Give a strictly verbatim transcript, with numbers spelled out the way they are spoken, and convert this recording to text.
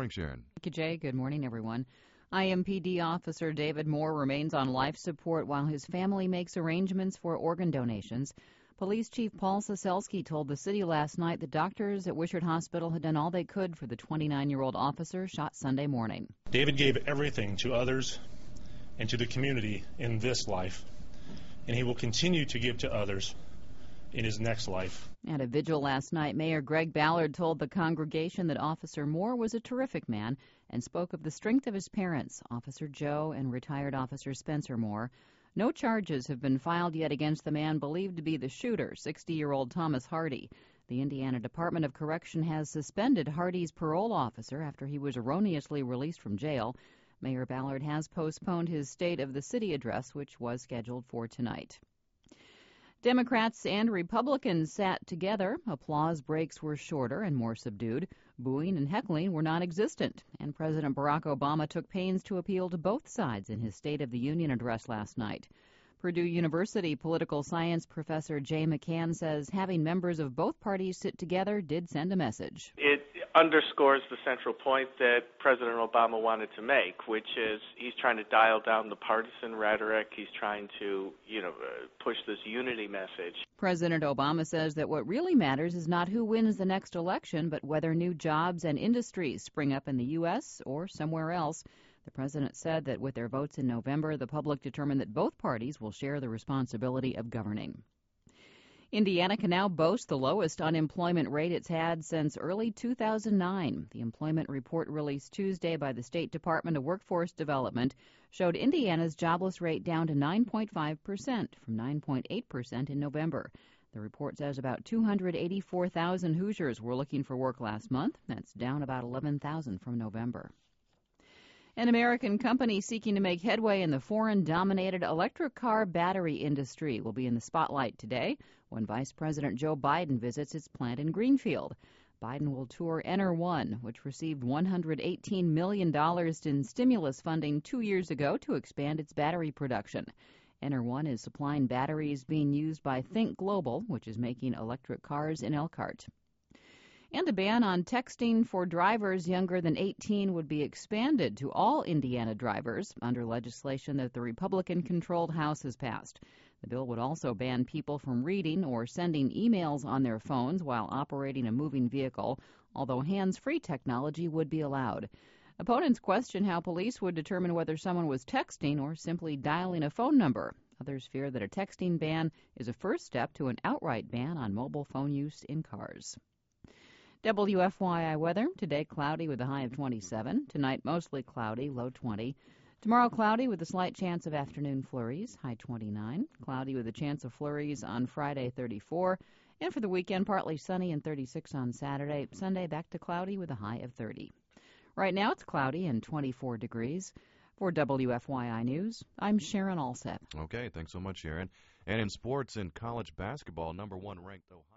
morning, Sharon. Thank you, Jay. Good morning, everyone. I M P D officer David Moore remains on life support while his family makes arrangements for organ donations. Police Chief Paul Soselsky told the city last night that doctors at Wishart Hospital had done all they could for the twenty-nine-year-old officer shot Sunday morning. David gave everything to others and to the community in this life, and he will continue to give to others in his next life. At a vigil last night, Mayor Greg Ballard told the congregation that Officer Moore was a terrific man and spoke of the strength of his parents, Officer Joe and retired Officer Spencer Moore. No charges have been filed yet against the man believed to be the shooter, sixty-year-old Thomas Hardy. The Indiana Department of Correction has suspended Hardy's parole officer after he was erroneously released from jail. Mayor Ballard has postponed his State of the City address, which was scheduled for tonight. Democrats and Republicans sat together. Applause breaks were shorter and more subdued. Booing and heckling were non-existent. And President Barack Obama took pains to appeal to both sides in his State of the Union address last night. Purdue University political science professor Jay McCann says having members of both parties sit together did send a message. It underscores the central point that President Obama wanted to make, which is he's trying to dial down the partisan rhetoric. He's trying to, you know, uh, push this unity message. President Obama says that what really matters is not who wins the next election, but whether new jobs and industries spring up in the U S or somewhere else. The president said that with their votes in November, the public determined that both parties will share the responsibility of governing. Indiana can now boast the lowest unemployment rate it's had since early two thousand nine. The employment report released Tuesday by the State Department of Workforce Development showed Indiana's jobless rate down to nine point five percent from nine point eight percent in November. The report says about two hundred eighty-four thousand Hoosiers were looking for work last month. That's down about eleven thousand from November. An American company seeking to make headway in the foreign-dominated electric car battery industry will be in the spotlight today when Vice President Joe Biden visits its plant in Greenfield. Biden will tour EnerOne, which received one hundred eighteen million dollars in stimulus funding two years ago to expand its battery production. EnerOne is supplying batteries being used by Think Global, which is making electric cars in Elkhart. And a ban on texting for drivers younger than eighteen would be expanded to all Indiana drivers under legislation that the Republican-controlled House has passed. The bill would also ban people from reading or sending emails on their phones while operating a moving vehicle, although hands-free technology would be allowed. Opponents question how police would determine whether someone was texting or simply dialing a phone number. Others fear that a texting ban is a first step to an outright ban on mobile phone use in cars. W F Y I weather. Today cloudy with a high of twenty-seven. Tonight mostly cloudy, low twenty. Tomorrow cloudy with a slight chance of afternoon flurries, high twenty-nine. Cloudy with a chance of flurries on Friday, thirty-four. And for the weekend, partly sunny and thirty-six on Saturday. Sunday back to cloudy with a high of thirty. Right now it's cloudy and twenty-four degrees. For W F Y I News, I'm Sharon Alsep. Okay, thanks so much, Sharon. And in sports, in college basketball, number one ranked Ohio.